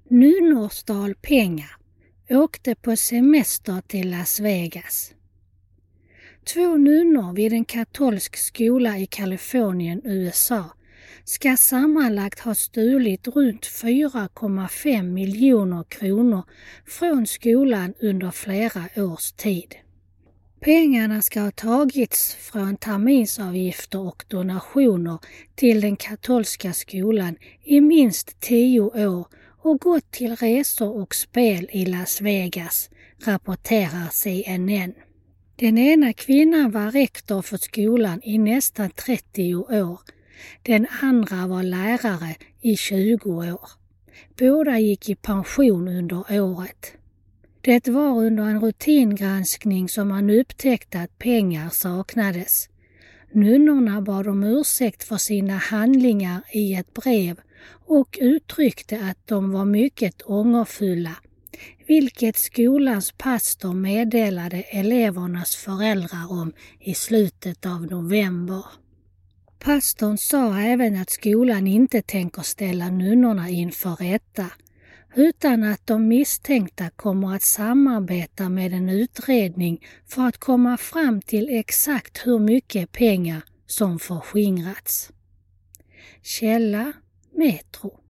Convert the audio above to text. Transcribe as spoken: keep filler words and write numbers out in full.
Nunnor stal pengar, åkte på semester till Las Vegas. Två nunnor vid en katolsk skola i Kalifornien, U S A, ska sammanlagt ha stulit runt fyra komma fem miljoner kronor från skolan under flera års tid. Pengarna ska ha tagits från terminsavgifter och donationer till den katolska skolan i minst tio år och gått till resor och spel i Las Vegas, rapporterar C N N. Den ena kvinnan var rektor för skolan i nästan trettio år. Den andra var lärare i tjugo år. Båda gick i pension under året. Det var under en rutingranskning som man upptäckte att pengar saknades. Nunnorna bad om ursäkt för sina handlingar i ett brev och uttryckte att de var mycket ångerfulla, vilket skolans pastor meddelade elevernas föräldrar om i slutet av november. Pastorn sa även att skolan inte tänker ställa nunnorna inför rätta, utan att de misstänkta kommer att samarbeta med en utredning för att komma fram till exakt hur mycket pengar som förskingrats. Källa Metro.